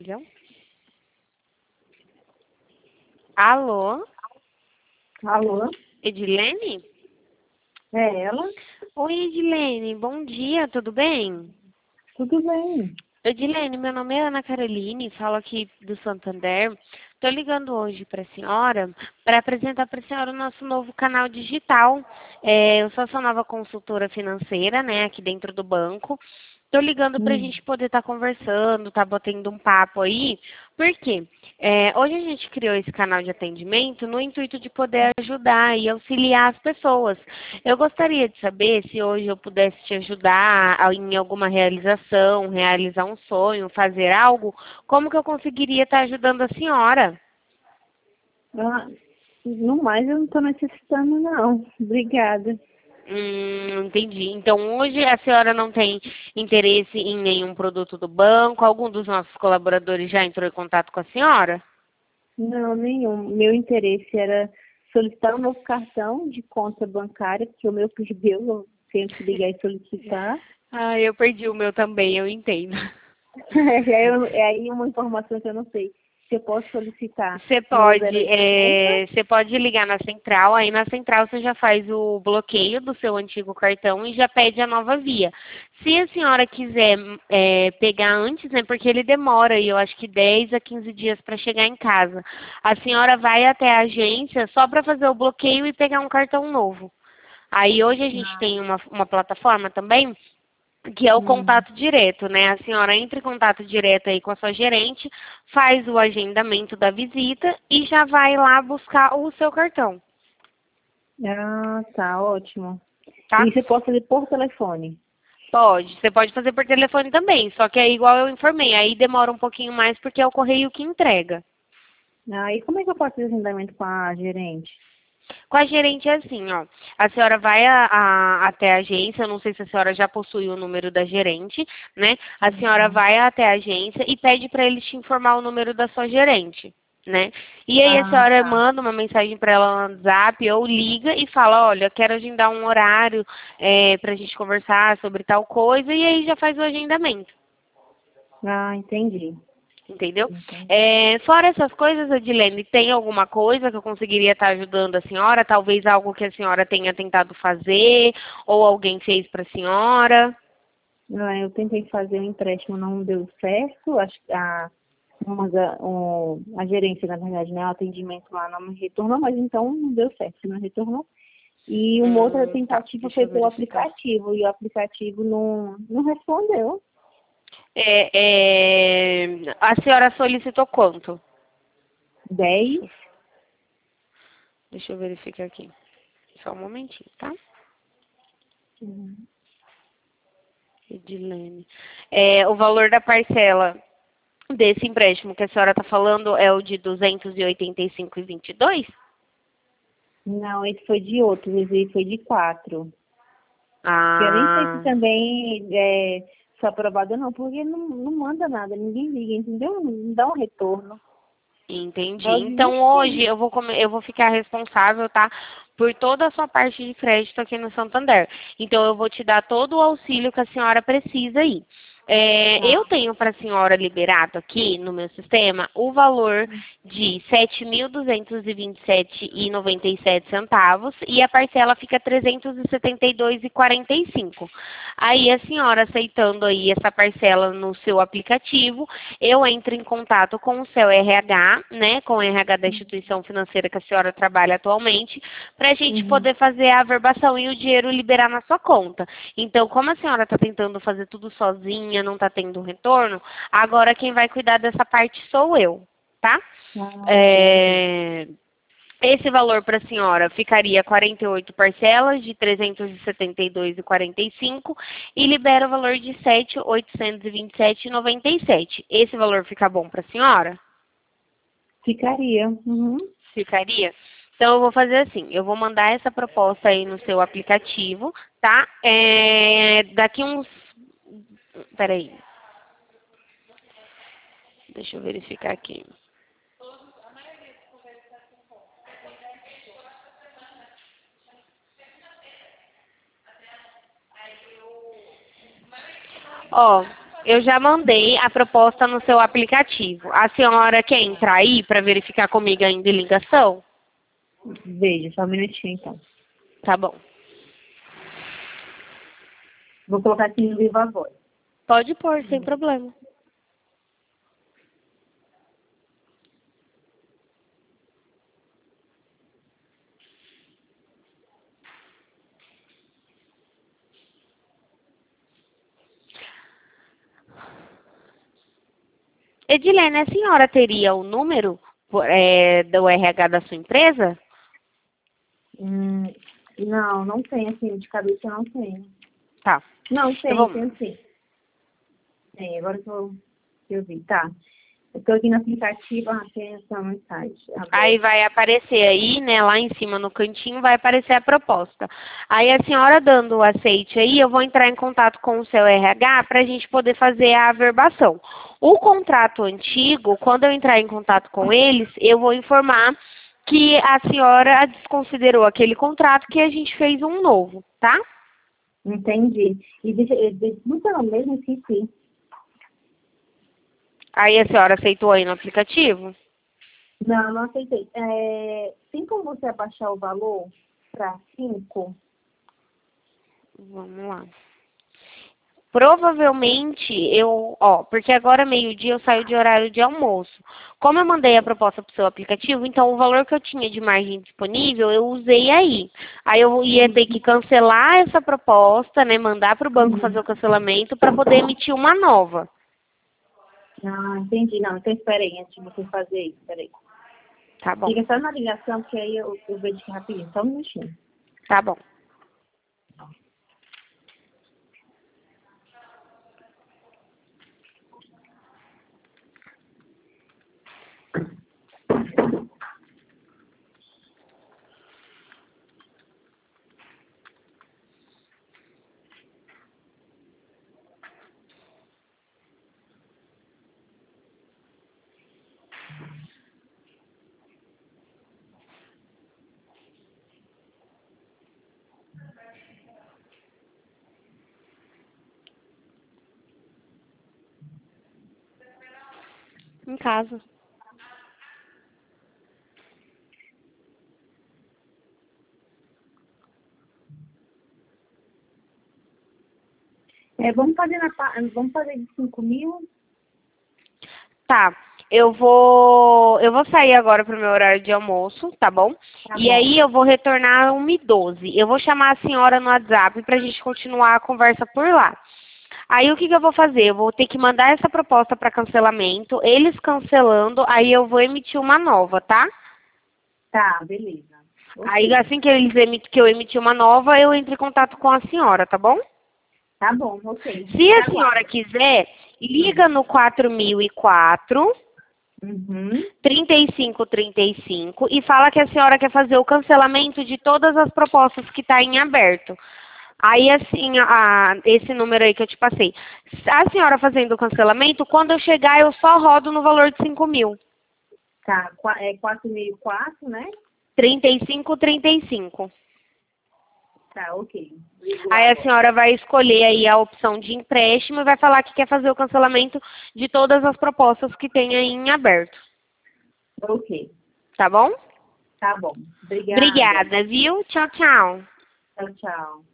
Entendeu? Alô? Alô? Edilene? É ela? Oi, Edilene. Bom dia, tudo bem? Tudo bem. Edilene, meu nome é Ana Caroline, falo aqui do Santander. Estou ligando hoje para a senhora para apresentar para a senhora o nosso novo canal digital. Eu sou a sua nova consultora financeira, né, aqui dentro do banco. Estou ligando para a Hum. gente poder estar conversando, estar batendo um papo aí. Por quê? Hoje a gente criou esse canal de atendimento no intuito de poder ajudar e auxiliar as pessoas. Eu gostaria de saber se hoje eu pudesse te ajudar em alguma realização, realizar um sonho, fazer algo, como que eu conseguiria estar ajudando a senhora? Ah, no mais eu não estou necessitando, não. Obrigada. Entendi. Então hoje a senhora não tem interesse em nenhum produto do banco? Algum dos nossos colaboradores já entrou em contato com a senhora? Não, nenhum. Meu interesse era solicitar um novo cartão de conta bancária, porque o meu perdeu, eu tenho que ligar e solicitar. Ah, eu perdi o meu também, eu entendo. É aí uma informação que eu não sei. Se eu posso solicitar no 0800? Você pode ligar na central, aí na central você já faz o bloqueio do seu antigo cartão e já pede a nova via. Se a senhora quiser pegar antes, né, porque ele demora, eu acho que 10 a 15 dias para chegar em casa, a senhora vai até a agência só para fazer o bloqueio e pegar um cartão novo. Aí hoje a gente tem uma plataforma também que é o Hum. contato direto, né? A senhora entra em contato direto aí com a sua gerente, faz o agendamento da visita e já vai lá buscar o seu cartão, Ah, tá, ótimo. tá? Isso eu posso fazer por telefone. Pode. Você pode fazer por telefone também, só que é igual eu informei, aí demora um pouquinho mais porque é o correio que entrega. Ah, e como é que eu faço esse agendamento com a gerente? Com a gerente é assim, ó. A senhora vai até a agência, eu não sei se a senhora já possui o número da gerente, né? A senhora vai até a agência e pede para eles te informar o número da sua gerente, né? E aí a Ah, senhora tá. manda uma mensagem para ela no WhatsApp ou liga e fala, olha, quero agendar um horário para a gente conversar sobre tal coisa e aí já faz o agendamento. Ah, entendi. Entendeu? Entendi. Fora essas coisas, Edilene, tem alguma coisa que eu conseguiria estar ajudando a senhora? Talvez algo que a senhora tenha tentado fazer ou alguém fez para a senhora? Ah, eu tentei fazer um empréstimo, não deu certo. Acho que a gerência, na verdade, né, o atendimento lá não me retornou, mas então não deu certo, não retornou. E uma outra Tá. tentativa Deixa foi eu pelo verificar. aplicativo, e o aplicativo não respondeu. A senhora solicitou quanto? 10. Deixa eu verificar aqui. Só um momentinho, tá? Edilene. O valor da parcela desse empréstimo que a senhora está falando é o de 285,22? Não, esse foi de outro, esse foi de 4. Que eu nem sei se Ah. também foi aprovado ou não, porque não manda nada, ninguém liga, entendeu? Não dá um retorno. Entendi. Eu Então hoje desisti. eu vou ficar responsável, tá, por toda a sua parte de crédito aqui no Santander. Então eu vou te dar todo o auxílio que a senhora precisa aí. Eu Tá. tenho para a senhora liberado aqui no meu sistema o valor de 7.227,97 e a parcela fica 372,45. Aí a senhora aceitando aí essa parcela no seu aplicativo, eu entro em contato com o seu RH, né, com o RH da instituição financeira que a senhora trabalha atualmente, para a gente Uhum. poder fazer a averbação e o dinheiro liberar na sua conta. Então, como a senhora está tentando fazer tudo sozinha, não está tendo retorno, agora quem vai cuidar dessa parte sou eu, tá? Ah, entendi. É, Esse valor para a senhora ficaria 48 parcelas de 372,45 e libera o valor de 7.827,97. Esse valor fica bom para a senhora? Ficaria. Uhum. Ficaria? Então eu vou fazer assim, eu vou mandar essa proposta aí no seu aplicativo, tá? Daqui uns. Peraí, deixa eu verificar aqui. Ó, Eu já mandei a proposta no seu aplicativo. A senhora quer entrar aí para verificar comigo ainda em ligação? Veja, só um minutinho então. Tá bom. Vou colocar aqui no Viva Voz. Pode pôr, sem problema. Edilene, a senhora teria o número do RH da sua empresa? Não, não tem, assim, de cabeça eu não tenho. Tá. Não, Eu vou- tem sim. Tem, agora que eu vi, tá. Eu tô aqui no aplicativo, tem essa mensagem. Aí vai aparecer aí, né, lá em cima no cantinho, vai aparecer a proposta. Aí a senhora dando o aceite aí, eu vou entrar em contato com o seu RH para a gente poder fazer a averbação. O contrato antigo, quando eu entrar em contato com eles, eu vou informar que a senhora desconsiderou aquele contrato que a gente fez um novo, tá? Entendi. E não mesmo esqueci. Aí a senhora aceitou aí no aplicativo? Não, não aceitei. Tem como você abaixar o valor para 5? Vamos lá. Provavelmente porque agora meio-dia eu saio de horário de almoço. Como eu mandei a proposta para o seu aplicativo, então o valor que eu tinha de margem disponível eu usei aí. Aí eu ia ter que cancelar essa proposta, né, mandar para o banco fazer o cancelamento para poder emitir uma nova. Ah, entendi. Não, então espera aí, antes de você fazer isso, espera aí. Tá bom, Fica só na ligação, que aí eu vejo aqui rapidinho, só um minutinho. tá bom. Em casa. Vamos fazer de 5.000? Tá. Eu vou sair agora pro meu horário de almoço, tá bom? Tá E bom. aí eu vou retornar 1h12. Eu vou chamar a senhora no WhatsApp pra gente continuar a conversa por lá. Aí o que eu vou fazer? Eu vou ter que mandar essa proposta para cancelamento, eles cancelando, aí eu vou emitir uma nova, tá? Tá, beleza. Aí Ok. assim que eu emitir uma nova, eu entro em contato com a senhora, tá bom? Tá bom, ok. Se a senhora Aguardo. quiser, liga no 4004 Uhum. 3535 e fala que a senhora quer fazer o cancelamento de todas as propostas que está em aberto. Aí, assim, esse número aí que eu te passei. A senhora fazendo o cancelamento, quando eu chegar, eu só rodo no valor de 5.000. Tá, 4.004, né? 3535. Tá, ok. Aí a senhora vai escolher aí a opção de empréstimo e vai falar que quer fazer o cancelamento de todas as propostas que tem aí em aberto. Ok, Tá bom? tá bom. Obrigada. Obrigada, viu? Tchau, tchau. Tchau, tchau.